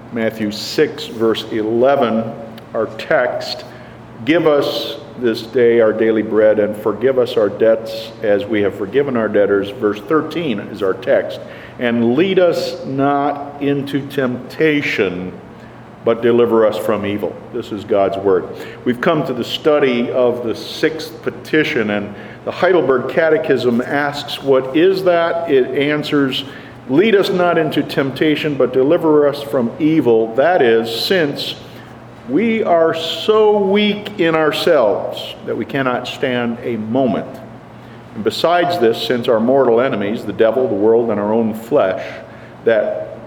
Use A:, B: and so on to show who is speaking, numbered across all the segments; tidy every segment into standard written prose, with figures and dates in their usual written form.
A: Matthew 6, verse 11, our text. Give us this day our daily bread, and forgive us our debts as we have forgiven our debtors. Verse 13 is our text. And lead us not into temptation, but deliver us from evil. This is God's word. We've come to the study of the sixth petition, and the Heidelberg Catechism asks, what is that? It answers, lead us not into temptation, but deliver us from evil. That is, since we are so weak in ourselves that we cannot stand a moment. And besides this, since our mortal enemies, the devil, the world, and our own flesh, that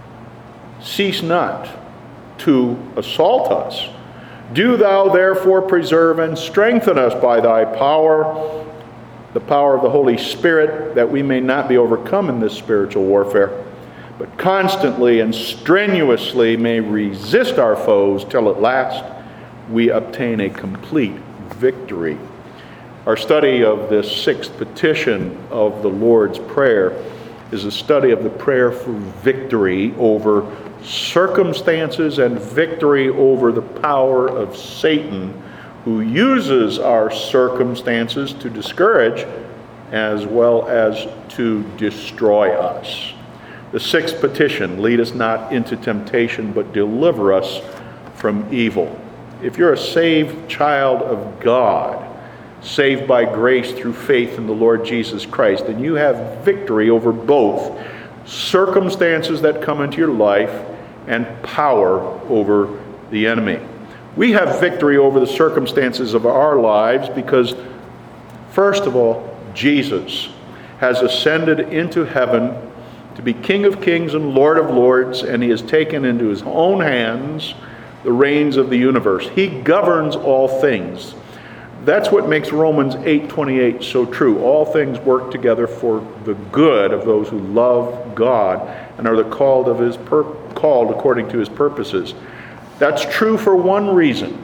A: cease not to assault us, do thou therefore preserve and strengthen us by thy power, the power of the Holy Spirit, that we may not be overcome in this spiritual warfare, but constantly and strenuously may resist our foes till at last we obtain a complete victory. Our study of this sixth petition of the Lord's Prayer is a study of the prayer for victory over circumstances and victory over the power of Satan, who uses our circumstances to discourage as well as to destroy us. The sixth petition, lead us not into temptation, but deliver us from evil. If you're a saved child of God, saved by grace through faith in the Lord Jesus Christ, then you have victory over both circumstances that come into your life and power over the enemy. We have victory over the circumstances of our lives because, first of all, Jesus has ascended into heaven to be King of Kings and Lord of Lords, and he has taken into his own hands the reins of the universe. He governs all things. That's what makes Romans 8:28 so true. All things work together for the good of those who love God and are the called according to his purposes. That's true for one reason.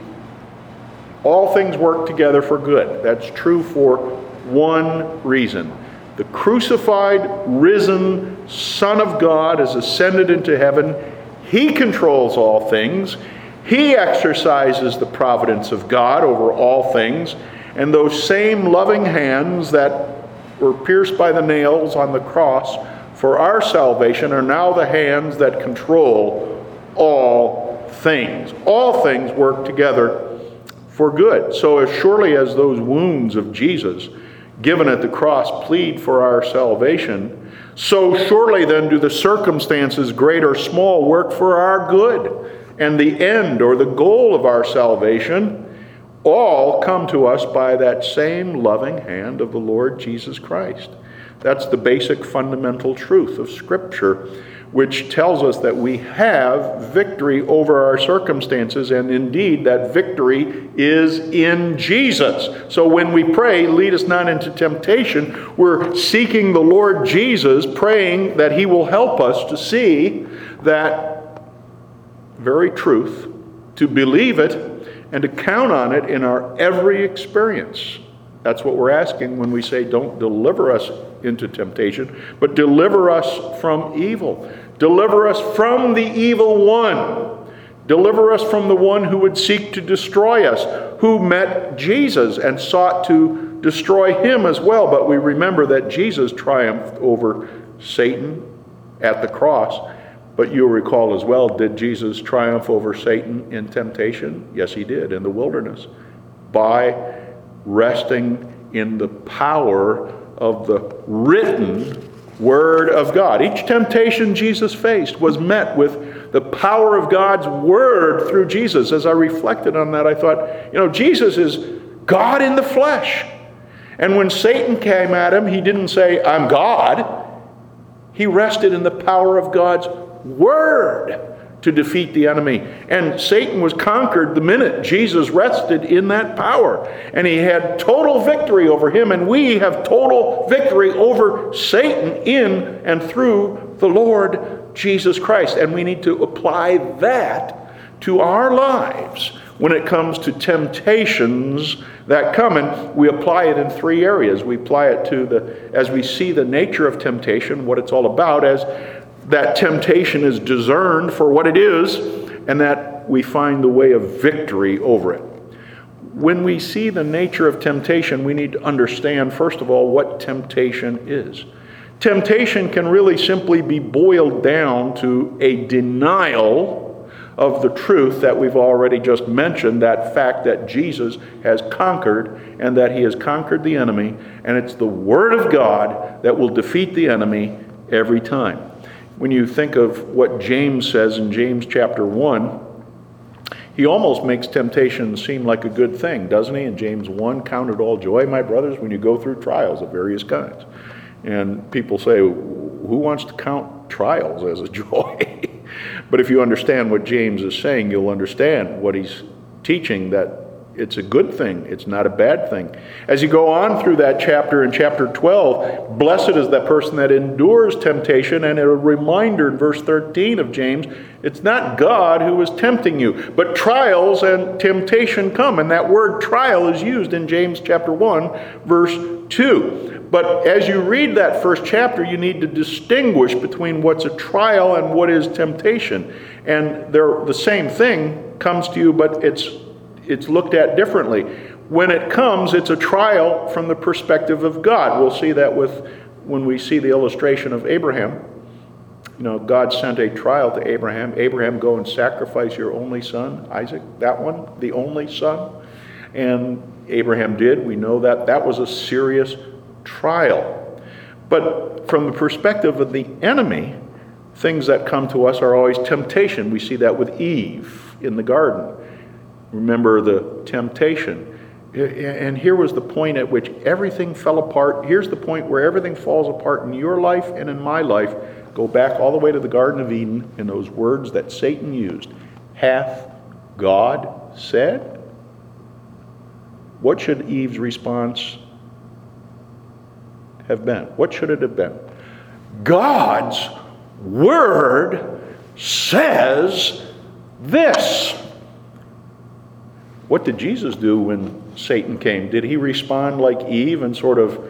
A: All things work together for good. That's true for one reason. The crucified, risen Son of God has ascended into heaven. He controls all things. He exercises the providence of God over all things. And those same loving hands that were pierced by the nails on the cross for our salvation are now the hands that control all things. All things work together for good. So as surely as those wounds of Jesus given at the cross plead for our salvation, so surely then do the circumstances, great or small, work for our good. And the end or the goal of our salvation all come to us by that same loving hand of the Lord Jesus Christ. That's the basic fundamental truth of Scripture, which tells us that we have victory over our circumstances, and indeed that victory is in Jesus. So when we pray, lead us not into temptation, we're seeking the Lord Jesus, praying that he will help us to see that very truth, to believe it, and to count on it in our every experience. That's what we're asking when we say, don't deliver us into temptation, but deliver us from evil. Deliver us from the evil one. Deliver us from the one who would seek to destroy us, who met Jesus and sought to destroy him as well. But we remember that Jesus triumphed over Satan at the cross. But you'll recall as well, did Jesus triumph over Satan in temptation? Yes, he did, in the wilderness, by resting in the power of the written Word of God. Each temptation Jesus faced was met with the power of God's Word through Jesus. As I reflected on that, I thought, Jesus is God in the flesh. And when Satan came at him, he didn't say, I'm God. He rested in the power of God's Word to defeat the enemy. And Satan was conquered the minute Jesus rested in that power. And he had total victory over him. And we have total victory over Satan in and through the Lord Jesus Christ. And we need to apply that to our lives when it comes to temptations that come. And we apply it in three areas. We apply it to as we see the nature of temptation, what it's all about, as that temptation is discerned for what it is, and that we find the way of victory over it. When we see the nature of temptation, we need to understand, first of all, what temptation is. Temptation can really simply be boiled down to a denial of the truth that we've already just mentioned, that fact that Jesus has conquered and that he has conquered the enemy, and it's the Word of God that will defeat the enemy every time. When you think of what James says in James chapter 1, he almost makes temptation seem like a good thing, doesn't he? In James 1, count it all joy, my brothers, when you go through trials of various kinds. And people say, who wants to count trials as a joy? But if you understand what James is saying, you'll understand what he's teaching, that it's a good thing. It's not a bad thing. As you go on through that chapter, in chapter 12, blessed is that person that endures temptation. And a reminder in verse 13 of James, it's not God who is tempting you, but trials and temptation come. And that word trial is used in James chapter 1, verse 2. But as you read that first chapter, you need to distinguish between what's a trial and what is temptation. And they're the same thing comes to you, but it's looked at differently. When it comes, it's a trial from the perspective of God. We'll see that when we see the illustration of Abraham. You know, God sent a trial to Abraham. Abraham, go and sacrifice your only son, Isaac. That one, the only son. And Abraham did. We know that. That was a serious trial. But from the perspective of the enemy, things that come to us are always temptation. We see that with Eve in the garden. Remember the temptation. And here was the point at which everything fell apart. Here's the point where everything falls apart in your life and in my life. Go back all the way to the Garden of Eden in those words that Satan used. Hath God said? What should Eve's response have been? What should it have been? God's word says this. What did Jesus do when Satan came? Did he respond like Eve and sort of,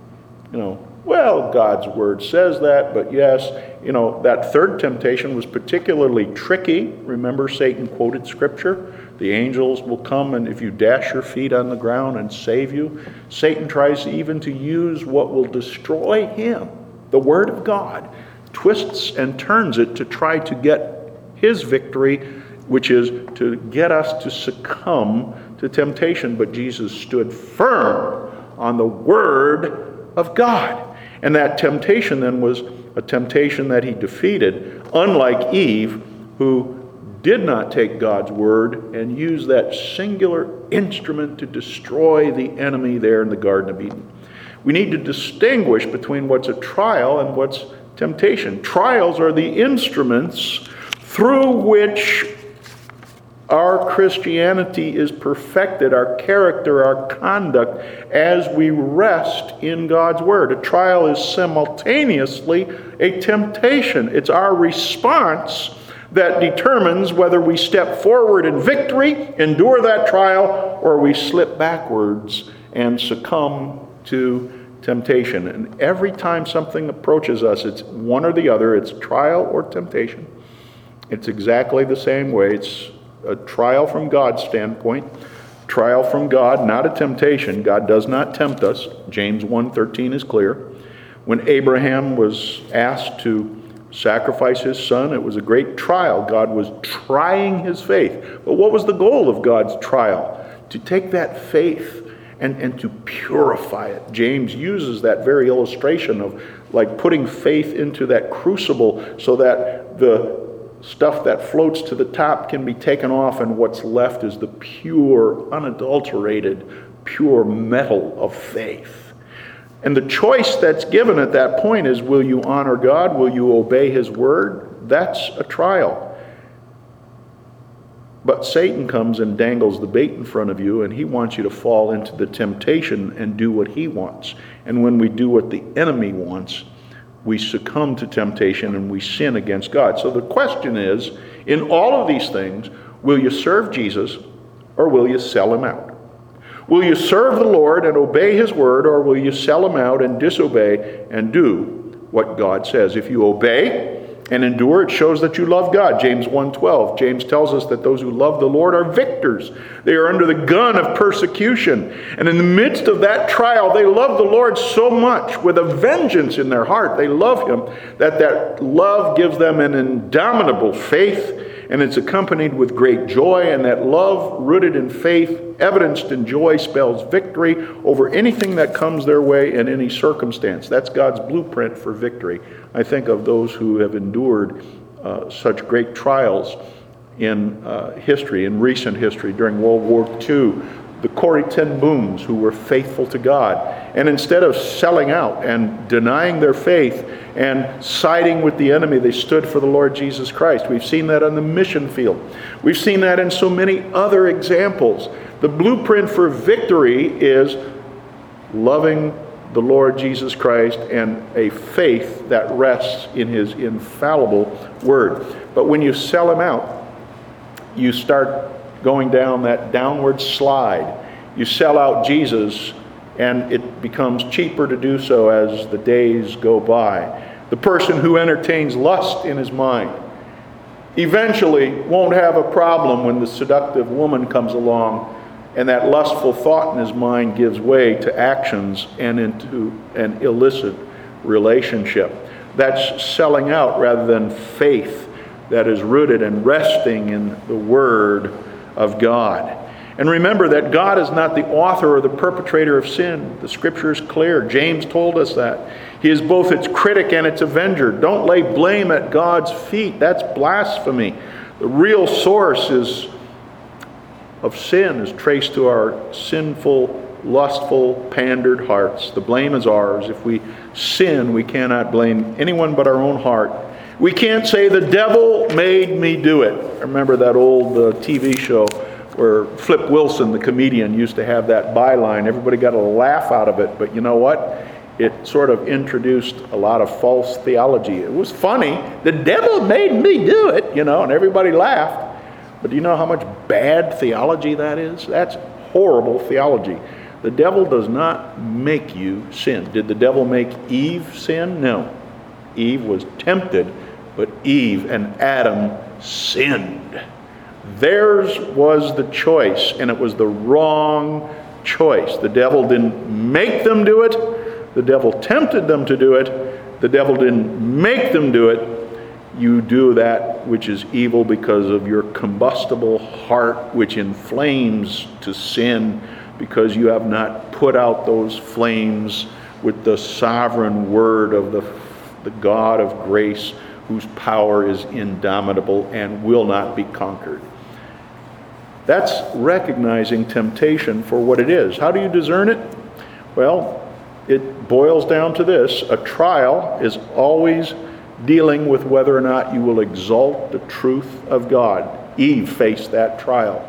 A: well, God's word says that, but yes, that third temptation was particularly tricky. Remember, Satan quoted scripture. The angels will come, and if you dash your feet on the ground, and save you. Satan tries even to use what will destroy him, the word of God, twists and turns it to try to get his victory, which is to get us to succumb to temptation. But Jesus stood firm on the Word of God. And that temptation then was a temptation that he defeated, unlike Eve, who did not take God's Word and use that singular instrument to destroy the enemy there in the Garden of Eden. We need to distinguish between what's a trial and what's temptation. Trials are the instruments through which our Christianity is perfected, our character, our conduct, as we rest in God's Word. A trial is simultaneously a temptation. It's our response that determines whether we step forward in victory, endure that trial, or we slip backwards and succumb to temptation. And every time something approaches us, it's one or the other. It's trial or temptation. It's exactly the same way. It's a trial from God's standpoint. Trial from God, not a temptation. God does not tempt us. James 1:13 is clear. When Abraham was asked to sacrifice his son, it was a great trial. God was trying his faith. But what was the goal of God's trial? To take that faith and to purify it. James uses that very illustration of like putting faith into that crucible so that the stuff that floats to the top can be taken off, and what's left is the pure, unadulterated, pure metal of faith. And the choice that's given at that point is, will you honor God? Will you obey His word? That's a trial. But Satan comes and dangles the bait in front of you, and he wants you to fall into the temptation and do what he wants. And when we do what the enemy wants, we succumb to temptation and we sin against God. So the question is, in all of these things, will you serve Jesus or will you sell him out? Will you serve the Lord and obey his word, or will you sell him out and disobey and do what God says? If you obey, and endure, it shows that you love God. James 1:12. James tells us that those who love the Lord are victors. They are under the gun of persecution. And in the midst of that trial, they love the Lord so much with a vengeance in their heart. They love Him, that love gives them an indomitable faith, and it's accompanied with great joy. And that love rooted in faith, evidenced in joy, spells victory over anything that comes their way in any circumstance. That's God's blueprint for victory. I think of those who have endured such great trials in history, in recent history, during World War II. The Corrie ten Booms, who were faithful to God. And instead of selling out and denying their faith and siding with the enemy, they stood for the Lord Jesus Christ. We've seen that on the mission field. We've seen that in so many other examples. The blueprint for victory is loving the Lord Jesus Christ and a faith that rests in His infallible Word. But when you sell Him out, you start going down that downward slide. You sell out Jesus, and it becomes cheaper to do so as the days go by. The person who entertains lust in his mind eventually won't have a problem when the seductive woman comes along and that lustful thought in his mind gives way to actions and into an illicit relationship. That's selling out rather than faith that is rooted and resting in the Word of God. And remember that God is not the author or the perpetrator of sin. The Scripture is clear. James told us that. He is both its critic and its avenger. Don't lay blame at God's feet. That's blasphemy. The real source of sin is traced to our sinful, lustful, pandered hearts. The blame is ours. If we sin, we cannot blame anyone but our own heart. We can't say, the devil made me do it. I remember that old TV show where Flip Wilson, the comedian, used to have that byline. Everybody got a laugh out of it, but you know what? It sort of introduced a lot of false theology. It was funny. The devil made me do it, and everybody laughed. But do you know how much bad theology that is? That's horrible theology. The devil does not make you sin. Did the devil make Eve sin? No. Eve was tempted, but Eve and Adam sinned. Theirs was the choice, and it was the wrong choice. The devil didn't make them do it. The devil tempted them to do it. The devil didn't make them do it. You do that which is evil because of your combustible heart, which inflames to sin, because you have not put out those flames with the sovereign word of the God of grace, whose power is indomitable and will not be conquered. That's recognizing temptation for what it is. How do you discern it? Well, it boils down to this. A trial is always dealing with whether or not you will exalt the truth of God. Eve faced that trial.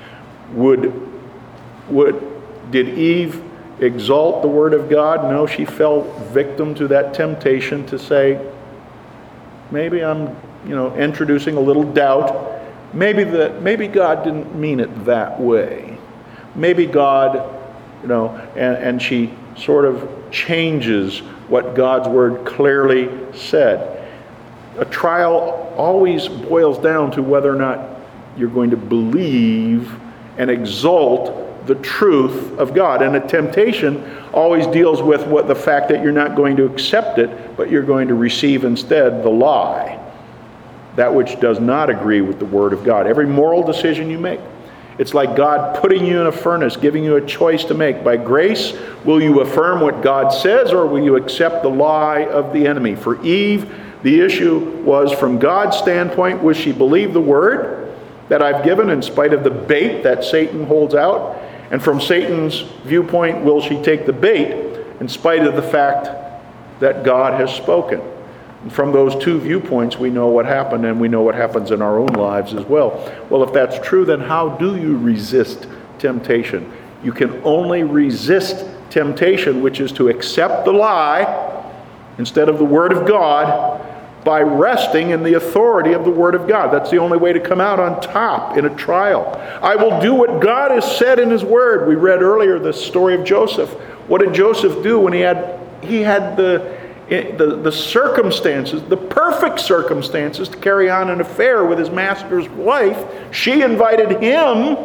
A: Did Eve exalt the Word of God? No, she fell victim to that temptation to say, maybe I'm, introducing a little doubt. Maybe God didn't mean it that way. Maybe God, and she sort of changes what God's Word clearly said. A trial always boils down to whether or not you're going to believe and exalt the truth of God. And a temptation always deals with the fact that you're not going to accept it, but you're going to receive instead the lie, that which does not agree with the Word of God. Every moral decision you make, it's like God putting you in a furnace, giving you a choice to make. By grace, will you affirm what God says, or will you accept the lie of the enemy? For Eve, the issue was, from God's standpoint, will she believe the word that I've given in spite of the bait that Satan holds out? And from Satan's viewpoint, will she take the bait in spite of the fact that God has spoken? And from those two viewpoints, we know what happened, and we know what happens in our own lives as well. Well, if that's true, then how do you resist temptation? You can only resist temptation, which is to accept the lie instead of the Word of God, by resting in the authority of the Word of God. That's the only way to come out on top in a trial. I will do what God has said in His Word. We read earlier the story of Joseph. What did Joseph do when he had the the circumstances, the perfect circumstances to carry on an affair with his master's wife. She invited him,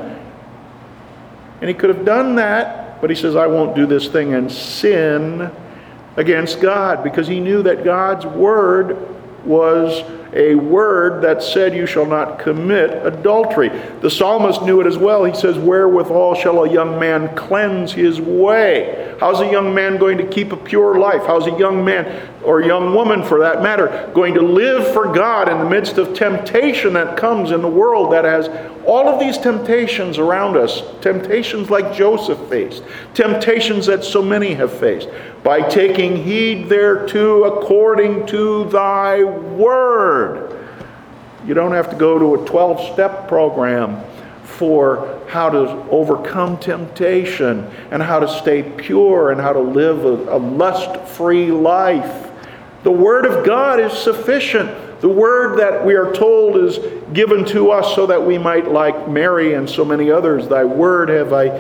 A: and he could have done that, but he says, I won't do this thing and sin against God, because he knew that God's word was a word that said you shall not commit adultery. The psalmist knew it as well. He says, wherewithal shall a young man cleanse his way? How's a young man going to keep a pure life? How's a young man, or young woman for that matter, going to live for God in the midst of temptation that comes in the world that has all of these temptations around us? Temptations like Joseph faced. Temptations that so many have faced. By taking heed thereto according to thy word. You don't have to go to a 12-step program for how to overcome temptation and how to stay pure and how to live a lust-free life. The Word of God is sufficient. The Word that we are told is given to us so that we might, like Mary and so many others, thy Word have I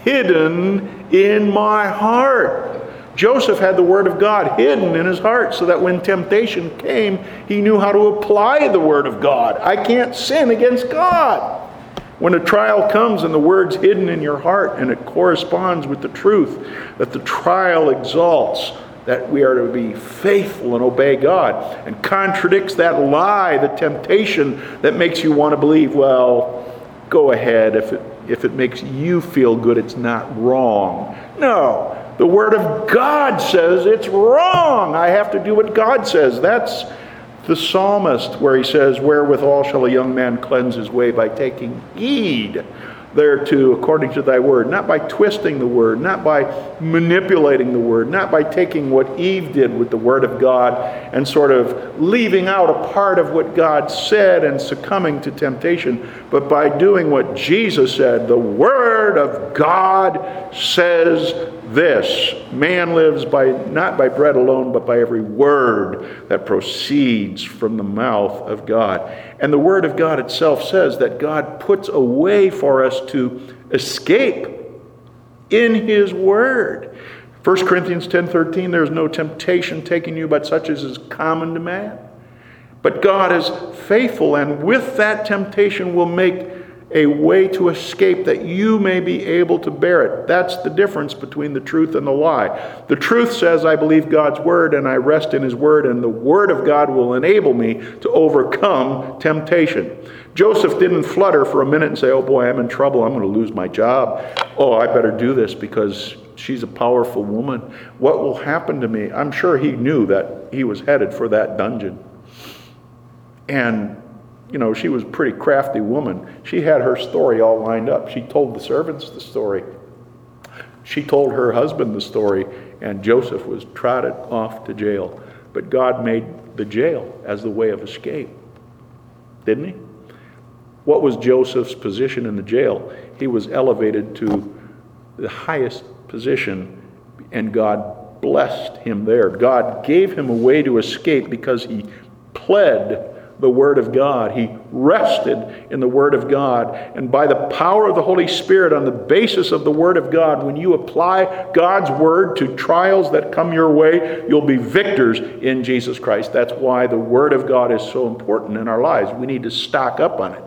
A: hidden in my heart. Joseph had the Word of God hidden in his heart so that when temptation came, he knew how to apply the Word of God. I can't sin against God. When a trial comes and the Word's hidden in your heart and it corresponds with the truth, that the trial exalts, that we are to be faithful and obey God, and contradicts that lie, the temptation that makes you want to believe, well, go ahead, if it makes you feel good, it's not wrong. No, the Word of God says it's wrong. I have to do what God says. That's the psalmist where he says, wherewithal shall a young man cleanse his way? By taking heed thereto according to thy word. Not by twisting the word, not by manipulating the word, not by taking what Eve did with the Word of God and sort of leaving out a part of what God said and succumbing to temptation, but by doing what Jesus said. The Word of God says this: man lives not by bread alone, but by every word that proceeds from the mouth of God. And the Word of God itself says that God puts a way for us to escape in His Word. 1 Corinthians 10:13, there is no temptation taking you but such as is common to man. But God is faithful, and with that temptation will make a way to escape that you may be able to bear it. That's the difference between the truth and the lie. The truth says, I believe God's Word and I rest in His Word, and the Word of God will enable me to overcome temptation. Joseph didn't flutter for a minute and say, oh boy, I'm in trouble, I'm going to lose my job. Oh, I better do this because she's a powerful woman. What will happen to me? I'm sure he knew that he was headed for that dungeon. And she was a pretty crafty woman. She had her story all lined up. She told the servants the story. She told her husband the story, and Joseph was trotted off to jail. But God made the jail as the way of escape, didn't He? What was Joseph's position in the jail? He was elevated to the highest position, and God blessed him there. God gave him a way to escape because he pled the Word of God. He rested in the Word of God. And by the power of the Holy Spirit, on the basis of the Word of God, when you apply God's Word to trials that come your way, you'll be victors in Jesus Christ. That's why the Word of God is so important in our lives. We need to stock up on it.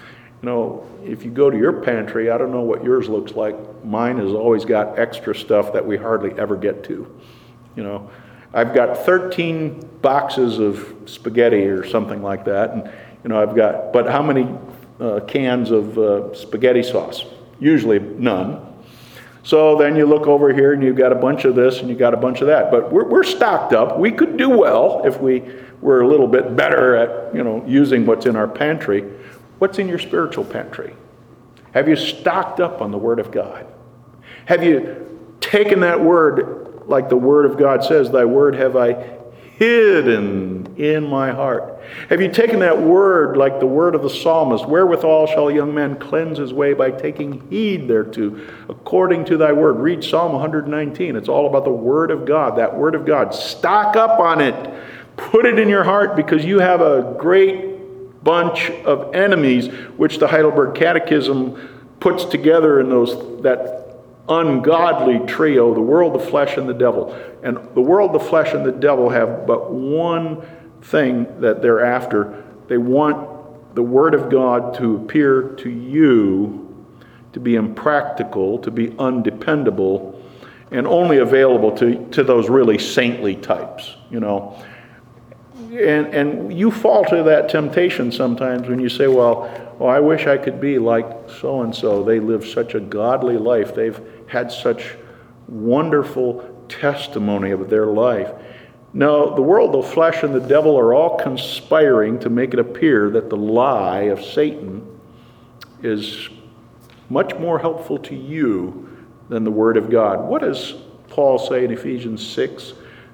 A: If you go to your pantry, I don't know what yours looks like. Mine has always got extra stuff that we hardly ever get to. I've got 13 boxes of spaghetti or something like that, and but how many cans of spaghetti sauce? Usually none. So then you look over here and you've got a bunch of this and you've got a bunch of that. But we're stocked up. We could do well if we were a little bit better at using what's in our pantry. What's in your spiritual pantry? Have you stocked up on the Word of God? Have you taken that Word, like the Word of God says, thy Word have I hidden in my heart? Have you taken that Word like the word of the psalmist, wherewithal shall a young man cleanse his way? By taking heed thereto according to thy word. Read Psalm 119. It's all about the Word of God, that Word of God. Stock up on it. Put it in your heart, because you have a great bunch of enemies, which the Heidelberg Catechism puts together in that ungodly trio, the world, the flesh, and the devil. And the world, the flesh, and the devil have but one thing that they're after. They want the Word of God to appear to you to be impractical, to be undependable, and only available to those really saintly types, you know. And you fall to that temptation sometimes when you say, well, I wish I could be like so-and-so. They live such a godly life. They've had such wonderful testimony of their life. No, the world, the flesh, and the devil are all conspiring to make it appear that the lie of Satan is much more helpful to you than the Word of God. What does Paul say in Ephesians 6?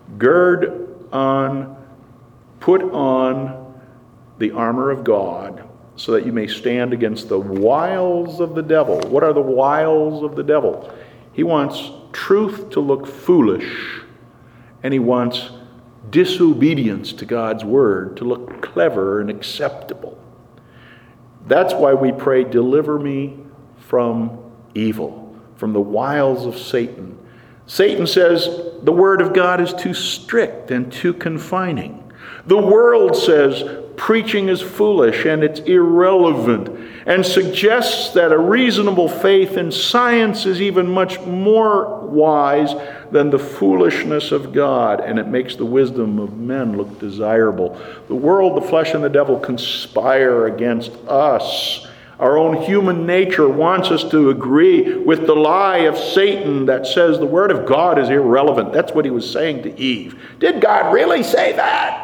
A: Put on the armor of God so that you may stand against the wiles of the devil. What are the wiles of the devil? He wants truth to look foolish, and he wants disobedience to God's word to look clever and acceptable. That's why we pray, deliver me from evil, from the wiles of Satan. Satan says the word of God is too strict and too confining. The world says preaching is foolish and it's irrelevant, and suggests that a reasonable faith in science is even much more wise than the foolishness of God, and it makes the wisdom of men look desirable. The world, the flesh, and the devil conspire against us. Our own human nature wants us to agree with the lie of Satan that says the Word of God is irrelevant. That's what he was saying to Eve. Did God really say that?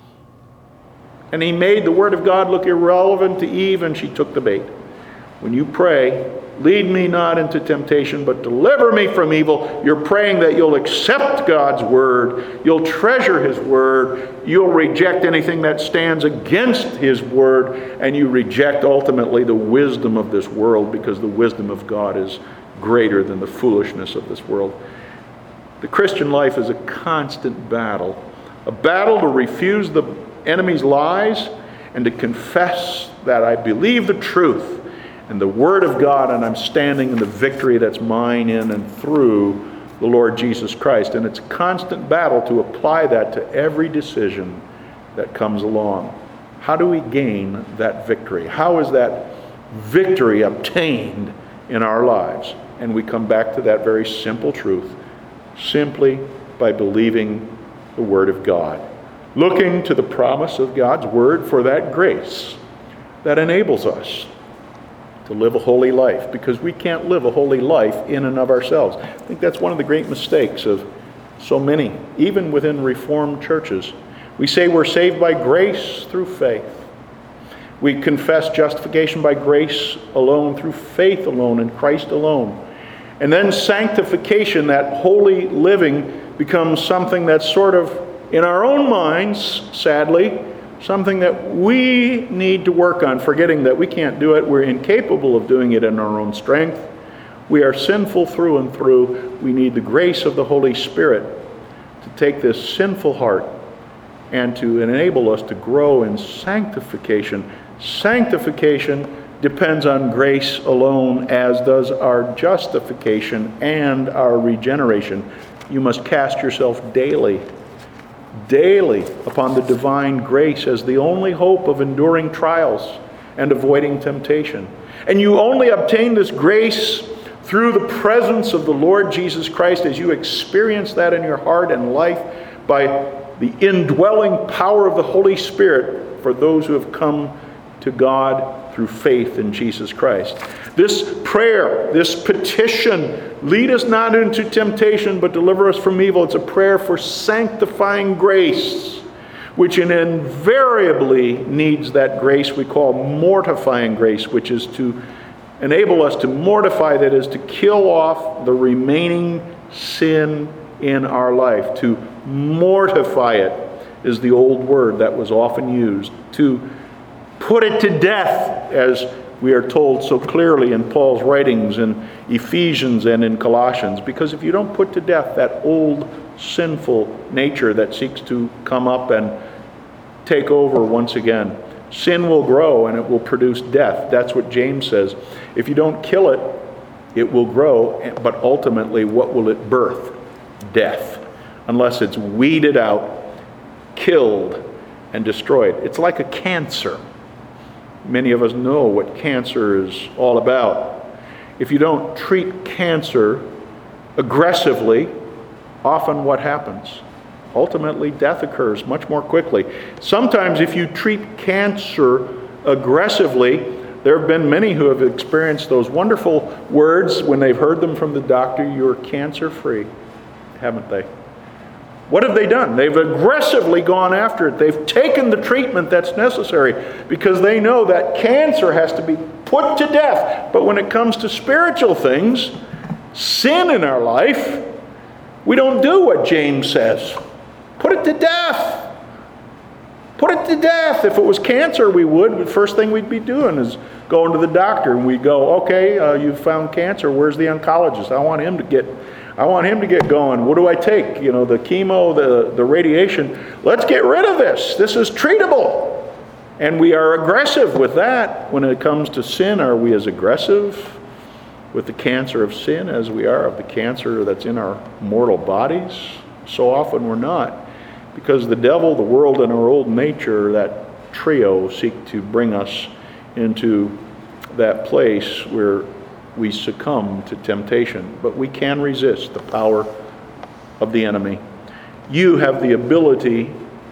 A: And he made the Word of God look irrelevant to Eve, and she took the bait. When you pray, lead me not into temptation, but deliver me from evil, you're praying that you'll accept God's Word, you'll treasure His Word, you'll reject anything that stands against His Word, and you reject ultimately the wisdom of this world, because the wisdom of God is greater than the foolishness of this world. The Christian life is a constant battle, a battle to refuse the enemy's lies and to confess that I believe the truth and the Word of God, and I'm standing in the victory that's mine in and through the Lord Jesus Christ. And it's a constant battle to apply that to every decision that comes along. How do we gain that victory? How is that victory obtained in our lives? And we come back to that very simple truth, simply by believing the Word of God. Looking to the promise of God's Word for that grace that enables us to live a holy life, because we can't live a holy life in and of ourselves. I think that's one of the great mistakes of so many, even within Reformed churches. We say we're saved by grace through faith. We confess justification by grace alone, through faith alone, in Christ alone. And then sanctification, that holy living, becomes something that's sort of, in our own minds, sadly, something that we need to work on, forgetting that we can't do it. We're incapable of doing it in our own strength. We are sinful through and through. We need the grace of the Holy Spirit to take this sinful heart and to enable us to grow in sanctification. Sanctification depends on grace alone, as does our justification and our regeneration. You must cast yourself daily upon the divine grace as the only hope of enduring trials and avoiding temptation. And you only obtain this grace through the presence of the Lord Jesus Christ, as you experience that in your heart and life by the indwelling power of the Holy Spirit for those who have come to God through faith in Jesus Christ. This prayer, this petition, lead us not into temptation, but deliver us from evil. It's a prayer for sanctifying grace, which invariably needs that grace we call mortifying grace, which is to enable us to mortify, that is, to kill off the remaining sin in our life. To mortify it is the old word that was often used. To put it to death, as we are told so clearly in Paul's writings in Ephesians and in Colossians. Because if you don't put to death that old sinful nature that seeks to come up and take over once again, sin will grow and it will produce death. That's what James says. If you don't kill it, It will grow, but ultimately what will it birth? Death. Unless it's weeded out, killed, and destroyed. It's like a cancer. Many of us know what cancer is all about. If you don't treat cancer aggressively, often what happens? Ultimately, death occurs much more quickly. Sometimes if you treat cancer aggressively, there have been many who have experienced those wonderful words when they've heard them from the doctor, "You're cancer-free," haven't they? What have they done? They've aggressively gone after it. They've taken the treatment that's necessary because they know that cancer has to be put to death. But when it comes to spiritual things, sin in our life, we don't do what James says. Put it to death. Put it to death. If it was cancer, we would. The first thing we'd be doing is going to the doctor, and we'd go, "Okay, you found cancer. Where's the oncologist? I want him to get going. What do I take? The chemo, the radiation. Let's get rid of this. This is treatable." And we are aggressive with that. When it comes to sin, are we as aggressive with the cancer of sin as we are of the cancer that's in our mortal bodies? So often we're not. Because the devil, the world, and our old nature, that trio, seek to bring us into that place where we succumb to temptation. But we can resist the power of the enemy. You have the ability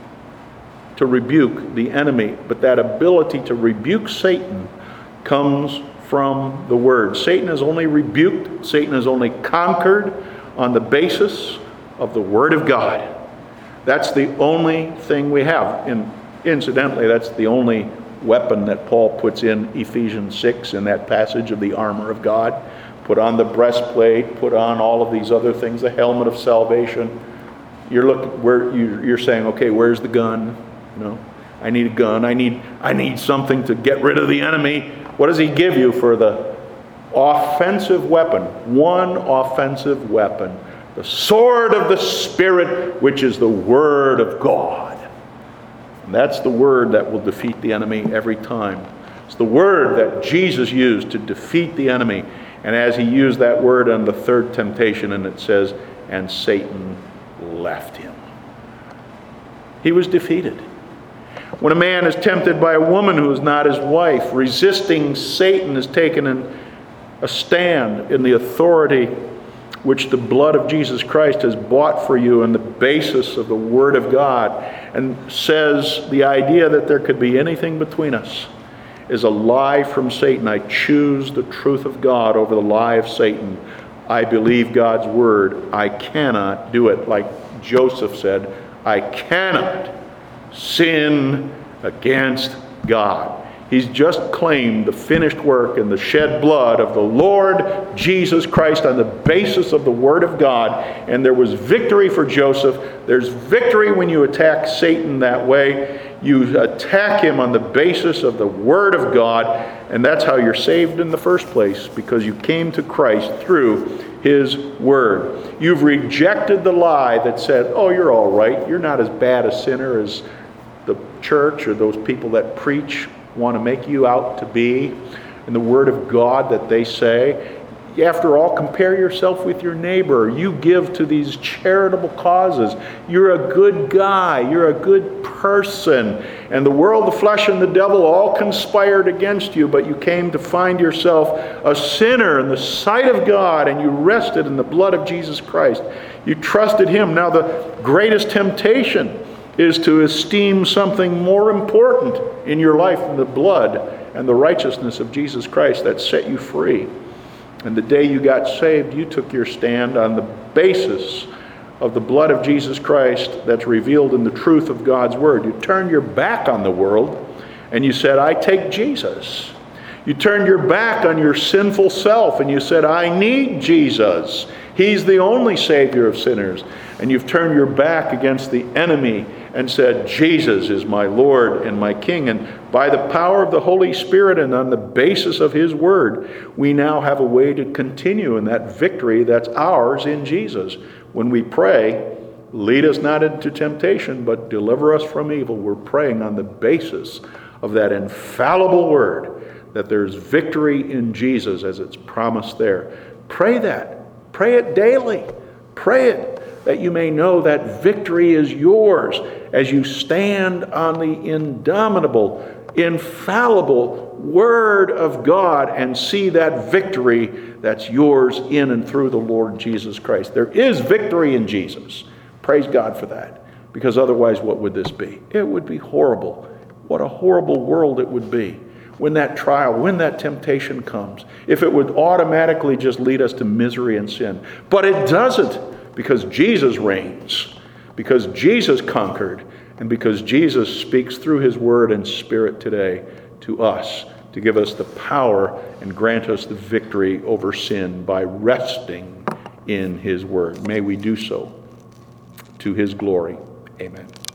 A: to rebuke the enemy, but that ability to rebuke Satan comes from the Word. Satan is only rebuked, Satan is only conquered on the basis of the Word of God. That's the only thing we have. And incidentally, that's the only weapon that Paul puts in Ephesians 6 in that passage of the armor of God. Put on the breastplate, put on all of these other things, the helmet of salvation. You're saying, okay, where's the gun? I need a gun. I need something to get rid of the enemy. What does he give you for the offensive weapon? One offensive weapon. The sword of the Spirit, which is the Word of God. And that's the word that will defeat the enemy every time. It's the word that Jesus used to defeat the enemy. And as he used that word on the third temptation, and it says, "And Satan left him." He was defeated. When a man is tempted by a woman who is not his wife, resisting Satan is taken in a stand in the authority which the blood of Jesus Christ has bought for you on the basis of the Word of God, and says the idea that there could be anything between us is a lie from Satan. I choose the truth of God over the lie of Satan. I believe God's Word. I cannot do it. Like Joseph said, I cannot sin against God. He's just claimed the finished work and the shed blood of the Lord Jesus Christ on the basis of the Word of God. And there was victory for Joseph. There's victory when you attack Satan that way. You attack him on the basis of the Word of God. And that's how you're saved in the first place, because you came to Christ through His Word. You've rejected the lie that said, "Oh, you're all right. You're not as bad a sinner as the church or those people that preach want to make you out to be," and the Word of God that they say. After all, compare yourself with your neighbor. You give to these charitable causes. You're a good guy. You're a good person. And the world, the flesh, and the devil all conspired against you, but you came to find yourself a sinner in the sight of God, and you rested in the blood of Jesus Christ. You trusted Him. Now the greatest temptation is to esteem something more important in your life than the blood and the righteousness of Jesus Christ that set you free. And the day you got saved, you took your stand on the basis of the blood of Jesus Christ that's revealed in the truth of God's Word. You turned your back on the world and you said, "I take Jesus." You turned your back on your sinful self and you said, "I need Jesus. He's the only Savior of sinners." And you've turned your back against the enemy and said, "Jesus is my Lord and my King." And by the power of the Holy Spirit and on the basis of His Word, we now have a way to continue in that victory that's ours in Jesus. When we pray, "Lead us not into temptation, but deliver us from evil," we're praying on the basis of that infallible Word, that there's victory in Jesus as it's promised there. Pray that. Pray it daily. Pray it that you may know that victory is yours as you stand on the indomitable, infallible Word of God and see that victory that's yours in and through the Lord Jesus Christ. There is victory in Jesus. Praise God for that. Because otherwise, what would this be? It would be horrible. What a horrible world it would be when that trial, when that temptation comes. If it would automatically just lead us to misery and sin. But it doesn't, because Jesus reigns, because Jesus conquered, and because Jesus speaks through His Word and Spirit today to us to give us the power and grant us the victory over sin by resting in His Word. May we do so to His glory. Amen.